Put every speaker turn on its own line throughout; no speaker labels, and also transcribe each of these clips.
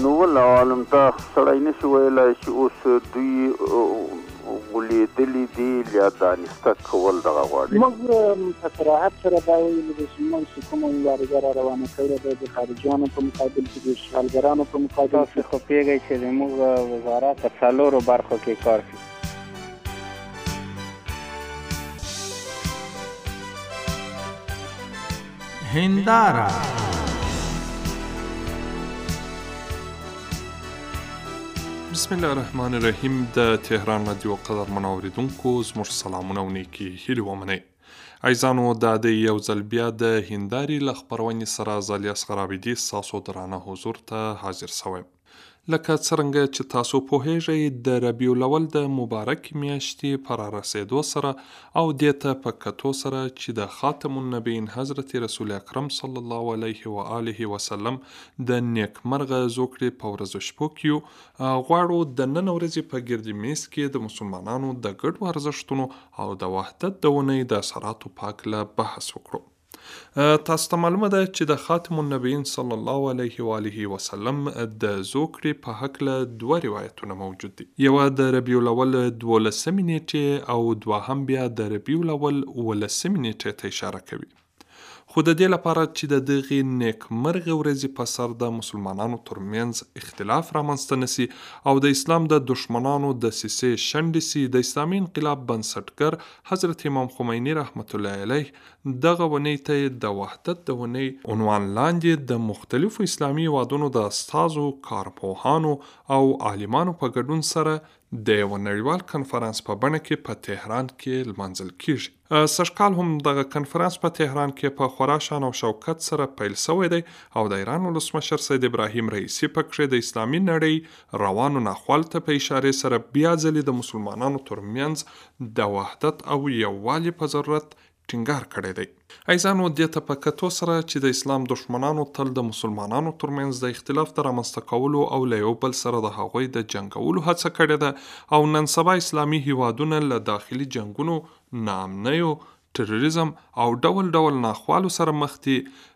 نو ولا عالم ته سړی نشي ویلی چې اوس دوی ولیدلي دي یا دانسته کول دغه غواړي.
موږ په صراحت سره دا ویلي دي چې موږ چې کومه مبارزه را روانه کړې ده د خارجیانو په مقابل کې د اشغالګرانو په مقابل
تاسو خو پوهېږئ چې زموږ وزارت په څلورو برخو کې کار کوي.
هنداره
بسم الله الرحمن الرحیم. د تهران رادیو قدر منوریدونکو زموږ سلامونه او نیکي هیلې ومنئ. عزیزانو دا د یو ځل بیا د هندارې له خپرونې سره زه الیاس غرابیدي ستاسو درانه حضور ته حاضر شوی. لکه څرنګه چې تاسو پوهیږئ د ربیع الاول د مبارک میاشتې په رارسېدو سره او دې ته په کتو سره چې د خاتم النبیین حضرت رسول اکرم صلی الله علیه و آله وسلم د نیکمرغه زوکړې په ورځو شپو کې یو، غواړو د نن ورځې په ګرد میز کې د مسلمانانو د ګډو ارزښتونو او د وحدت د اونۍ د اثراتو په هکله بحث وکړو. تاسو ته معلومه ده چې د خاتم النبیین صلی الله علیه و آله وسلم د زوکړې په هکله دوه روایتونه موجود دي. یوه د ربیع الاول 12 نیټې او دوهم بیا د ربیع الاول 18 نیټې ته اشاره کوي. خو د دې لپاره چې د دغې نیکمرغې ورځې په سر د مسلمانانو ترمنځ اختلاف رامنځته نسي او د اسلام د دشمنانو دسیسې شنډې سي، د اسلامي انقلاب بنسټګر حضرت امام خمیني رحمت الله علیه دغه ونې ته د وحدت د ونې عنوان لاندې د مختلفو اسلامي هیوادونو د استازو، کارپوهانو او عالمانو په ګډون سره د یو نړیوال کنفرانس په بڼه کې په تهران کې لمانځل کیږي. سږکال هم دغه کنفرانس په تهران کې په خورا شان او شوکت سره پیل شوی دی او د ایران ولسمشر سید ابراهیم رئیسی پکې د اسلامي نړۍ روانو ناخوال ته په اشاره سره بیا ځلې د مسلمانانو ترمنځ د وحدت او یووالي په ضرورت ټینګار کړی دی. عزیزانو دې ته په کتو سره چې د اسلام دشمنانو تل د مسلمانانو ترمنځ د اختلاف د رامنځته کولو او له یو بل سره د هغوی د جنګولو هڅه کړې ده او نن سبا اسلامي هیوادونه له داخلي جنګونو، ناامنیو، تروریزم او ډول ډول ناخوالو سره مخ دي.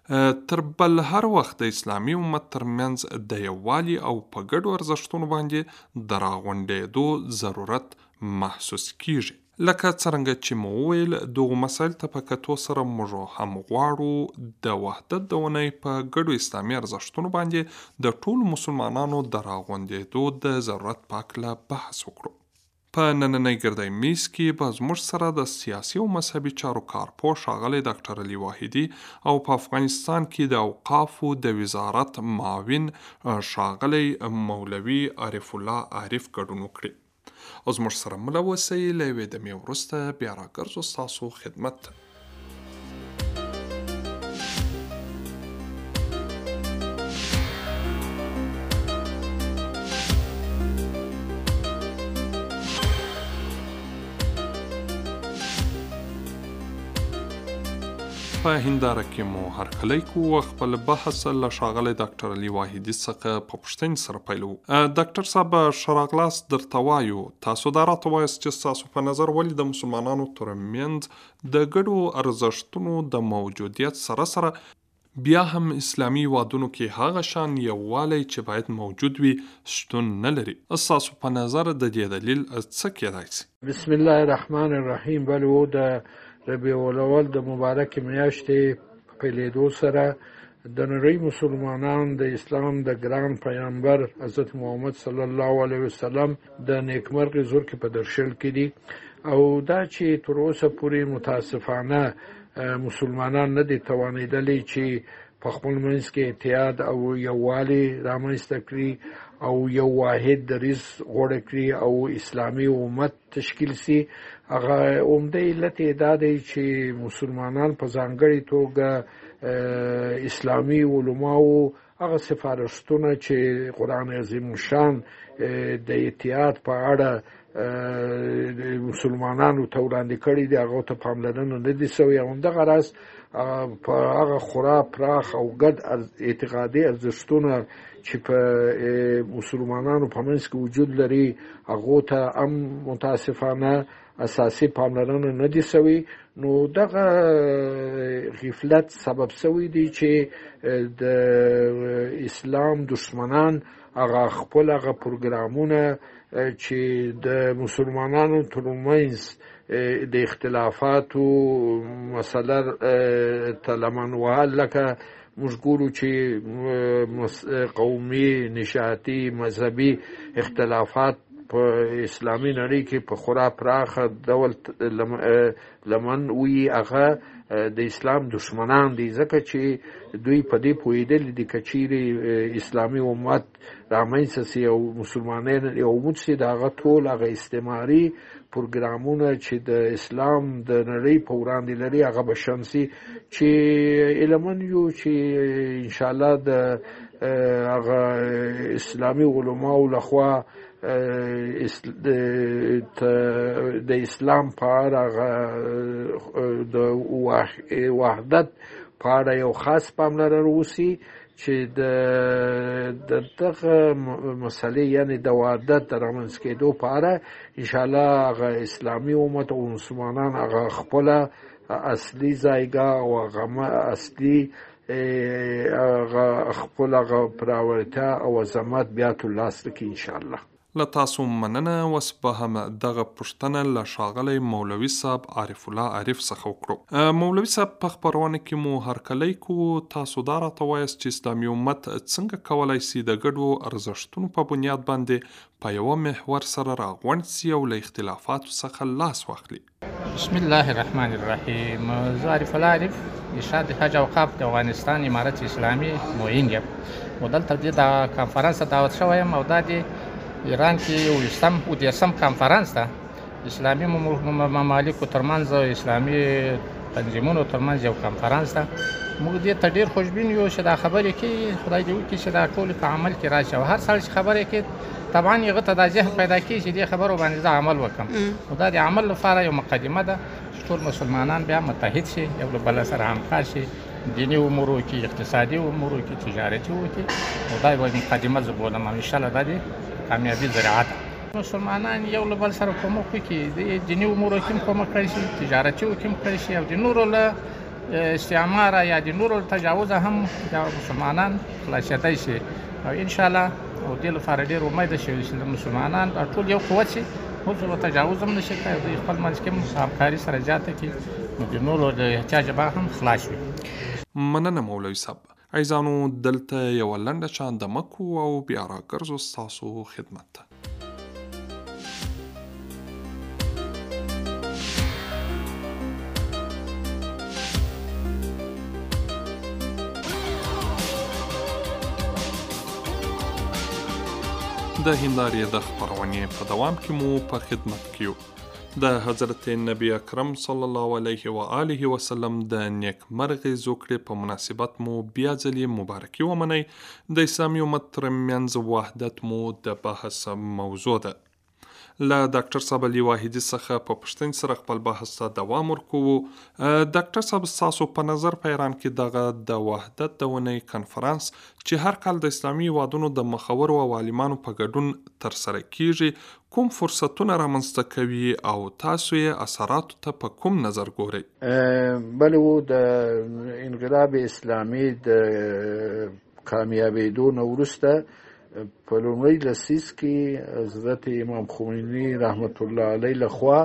تر بل هر وخت د اسلامي امت ترمنځ د یووالي او په ګډو ارزښتونو باندې د راغونډېدو ضرورت محسوس کیږي. لکه څرنګه چې مو وویل دغو مسایل ته په کتو سره موږ هم غواړو د وحدت د اونۍ په ګډو اسلامي ارزښتونو باندې د ټولو مسلمانانو د راغونډېدو د ضرورت په هکله بحث وکړو. په نننۍ ګردی میز کې به زموږ سره د سیاسي او مذهبي چارو کارپوه ښاغلی ډاکټر علي واحدي او په افغانستان کې د اوقافو د وزارت معاون ښاغلی مولوي عارف الله عارف ګډون وکړي. او زموږ سره مله اوسئ. له یوې دمې وروسته بیا راګرځو ستاسو خدمت ته. په هنداره کې مو هرکلی کوو خپل بحث له ښاغلی ډاکټر علي واحدي څخه په پوښتنې سره پیلوو. ډاکټر صاحب ښه راغلاست درته وایو. تاسو دا راته وایاست چې ستاسو په نظر ولې د مسلمانانو ترمنځ د ګډو ارزښتونو د موجودیت سره سره بیا هم اسلامي هیوادونو کې هغه شان یووالی چې باید موجود وي شتون نه لري؟ ستاسو په نظر د دې دلیل څه کیدای شي؟
بسم الله الرحمن الرحیم. بله و د ربیع الاول د مبارک میاشتې په پیلېدو سره د نړۍ مسلمانان د اسلام د ګران پیغمبر حضرت محمد صلی الله علیه وسلم د نیکمرغې زور کې په درشل کې دي او دا چې تر اوسه پورې متاسفانه مسلمانان نه دي توانېدلی چې په خپل منځ کې اتحاد او یووالی رامنځته کړي او یو واحد دریځ غوره کړي او اسلامي امت تشکیل سي. هغه عمده علت یې دا دی چې مسلمانان په ځانګړې توګه اسلامي علماو هغه سفارشتونه چې قرآن عظیم شان د اتحاد په اړه مسلمانانو ته وړاندې کړي دي هغو ته پاملرنه نه دي سوې. همدغه راز په هغه خورا پراخ او ګډ اعتقادي ارزښتونه چې په مسلمانانو په منځ کې وجود لري هغو ته هم متاسفانه اساسي پاملرنه نه دي سوي. نو دغه غفلت سبب سوی دی چې د اسلام دشمنان هغه خپل هغه پروګرامونه چې د مسلمانانو ترمنځ د اختلافاتو مسله ته لمن وهل، لکه موږ ګورو چې قومي، نژادي، مذهبي اختلافات په اسلامي نړۍ کې په خورا پراخه ډول لمن وي، هغه د اسلام دشمنان دي، ځکه چې دوی په دې پوهېدلي دي که چیرې اسلامي امت رامنځته سي او مسلمانان یو موټ سي، د هغه ټول هغه استعماري پروګرامونه چې د اسلام د نړۍ په وړاندې لري هغه به شنډ سي، چې علمن یو چې انشاءالله د هغه اسلامي علماو لخوا د اسلام په اړه د وحدت په اړه یو خاص پاملرنه وشي، چې د دغه مسلې یعنی د وحدت د رامنځته کېدو په اړه انشاءالله هغه اسلامي امت او مسلمانان هغه خپله اصلي ځایګاه او هغه اصلي هغه خپل هغه پراورتیا او عظمت بیا ترلاسه کړي انشاءالله.
له تاسو مننه. اوس به هم دغه پوښتنه له ښاغلی مولوي صاحب عارف الله عارف څخه وکړو. مولوي صاحب، په خپرونه کې مو هرکلی کوو. تاسو دا راته وایاست چې اسلامي امت څنګه کولی سي د ګډو ارزښتونو په بنیاد باندې په یوه محور سره راغونډ سي او له اختلافاتو څخه لاس واخلي؟
بسم الله الرحمن الرحیم. زه عارف الله عارف، ارشاد حج اوقاف د افغانستان امارت اسلامي معین یم او دلته د کنفرانس دعوت شوی یم او دا د ایران کې یو دیسم کنفرانس ده اسلامي ممالکو ترمنځ او اسلامي تنظیمونو ترمنځ یو کنفرانس ده. موږ دې ته ډېر خوشبین یو چې دا خبرې کې خدای دې وکړي چې دا ټول په عمل کې راشي او هر سړی چې خبرې کې طبعا هغه ته دا ذهن پیدا کړي چې دې خبرو باندې زه عمل وکړم، او دا د عمل لپاره یو مقدمه ده چې ټول مسلمانان بیا متحد شي، یو له بل سره همکار شي، دینی امورو کې، اقتصادي امورو کې، تجارتي وکړي، او دا یو مقدمه زه بولم. انشاءالله دا دې کامیابی ذریعه ده. مسلمانان یو له بل سره کومک وکړي، د دیني امورو کې هم کومک کړی شي، تجارتي کې هم کړی شي، او د نورو له استعماره یا د نورو تجاوز هم د مسلمانان خلاصېدای شي، او انشاءالله او دې لپاره ډېر امید شي چې مسلمانان ټول یو قوت شي، هیڅ تجاوز هم نشي کولی، دوی خپل منځ کې همکاري سره زیاته کړي، نو د نورو د احتیاج به هم خلاص وي.
مننه مولوي صاحب. عزیزانو، دلته یوه لنډه چاندمه کوو او بیا راګرځو ستاسو خدمت ته. د هندارې د خپرونې په دوام کې مو په خدمت کې یو. د حضرت نبی اکرم صلی الله علیه و آله وسلم د نیکمرغې زوکړې په مناسبت مو بیا ځلې مبارکي ومنئ. د اسلامي امت ترمنځ وحدت مو د بحث موضوع ده. له ډاکټر صاحب علي واحدي څخه په پوښتنې سره خپل بحث ته دوام ورکوو. ډاکټر صاحب، ستاسو په نظر په ایران کې دغه د وحدت د اونۍ کنفرانس چې هر کال د اسلامي هیوادونو د مخورو او عالمانو په ګډون ترسره کیږي کوم فرصتونه رامنځته کوي او تاسو یې اثراتو ته په کوم نظر ګورئ؟
بله، د انقلاب اسلامي د کامیابېدو نه وروسته په لومړي لسیز کې حضرت امام خمیني رحمت الله علیه لخوا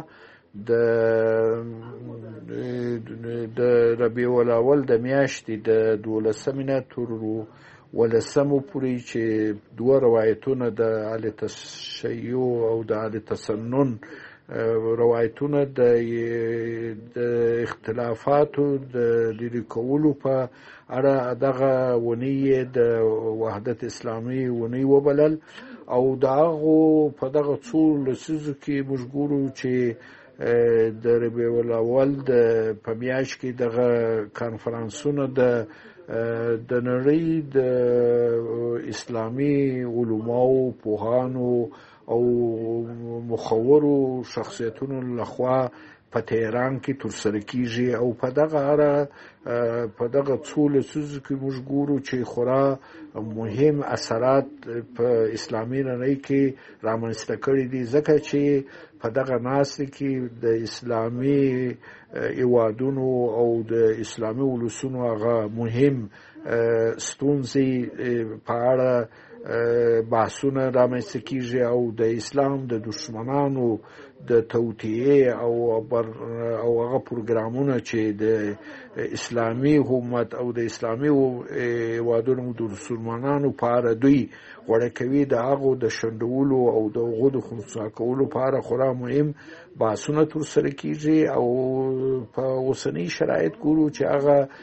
د ربیع الاول د میاشتې د 12 نه تر 18 پورې چې دوه روایتونه د اهل تشیع او د اهل تسنن روایتونه د اختلافاتو د لرې کولو په اړه دغه ونې د وحدت اسلامي ونې وبلل، او د هغو په دغه څو لسیزو کې موږ ګورو چې د ربیع الاول په میاشت کې دغه کنفرانسونه د نړۍ د اسلامي علماو، پوهانو او مخورو شخصیتونو لخوا په تهران کې ترسره کیږي، او په دغه اړه په دغه څو لسیزو کې موږ ګورو چې خورا مهم اثرات په اسلامي نړۍ کې رامنځته کړي دي، ځکه چې په دغه ناستې کې د اسلامي هیوادونو او د اسلامي ولسونو هغه مهم ستونزې په اړه بحثونه رامنځته کیږي او د اسلام د دشمنانو د توطئې او هغه پروګرامونه چې د اسلامي حکومت او د اسلامي هیوادونو د مسلمانانو په اړه دوی غوړه کوي د هغو د شنډولو او د هغو د خنثی کولو په اړه خورا مهم بحثونه ترسره کیږي او په اوسني شرایط ګورو چې هغه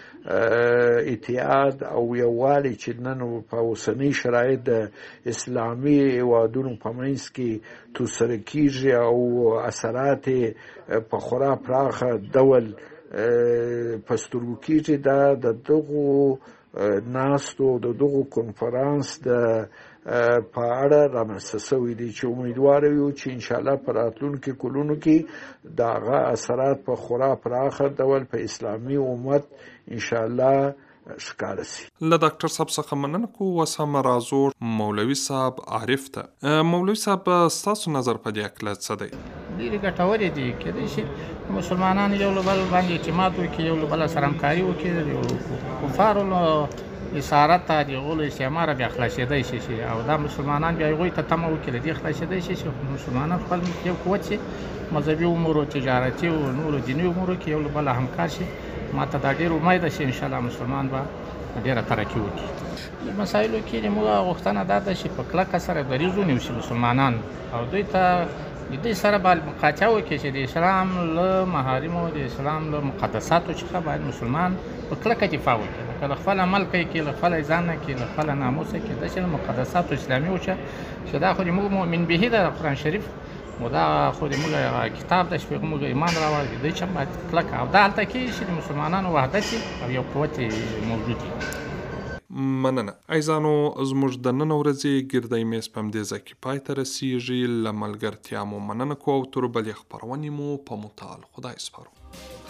اتحاد او یووالی چې نن په اوسني شرایط د اسلامي هیوادونو په منځ کې ترسره کیږي او اثرات په خورا پراخه ډول په سترګو کیږي دا د دغو ناستو د دغو کنفرانس د په اړه رامنځته شوی دی چې امیدوار یو چې انشاءالله په راتلونکي کلونو کې د هغه اثرات په خورا پراخه ډول په اسلامي امت انشاءالله ښکاره سي.
له ډاکټر صاحب څخه مننه کوو. اوس هم راځو مولوي صاحب عارف ته. مولوي صاحب ستاسو نظر په دې هکله څه دی؟
ډېرې ګټورې دي. کېدای شي مسلمانان یو له بل باندې اعتماد وکړي، یو له بله سره همکاري وکړي، کفارو له اسارت ته د هغو له استعماره بیا خلاصېدی شي او دا مسلمانان بیا هغوی ته تمه وکړي له دې خلاصېدی شي چې مسلمانان خپل یو قوت شي، مذهبي امورو، تجارتي او نورو دیني امورو کې یو له بله همکار شي. ما ته دا ډېر امید ده چې انشاءالله مسلمان به ډېره ترقي وکړي. د مسایلو کې زموږ غوښتنه دا ده چې په کلکه سره دریځ ونیسي مسلمانان او دوی ته د دې سره باید مقاطعه وکړي چې د اسلام له محارمو، د اسلام له مقدساتو څخه باید مسلمان په کلکه دفاع وکړي. که له خپل عمل کوي، له خپل ځان نه کوي، له خپل ناموسه کوي، داسې له مقدساتو اسلامي وچه چې دا خو زموږ مؤمن به ده قرآن شریف مو دا خو زموږ کتاب ده چې پرې موږ ایمان راوړی د دوی چې باید کلکه او دا هلته کېږي چې د مسلمانانو وحدت او یو قوت موجود وي.
مننه. عزیزانو، زموږ د نن ورځې ګردی میز په همدې ځای کې پای ته رسیږي. له ملګرتیا مو مننه کوو او تر بلې خپرونې مو په متعال خدای سپارو.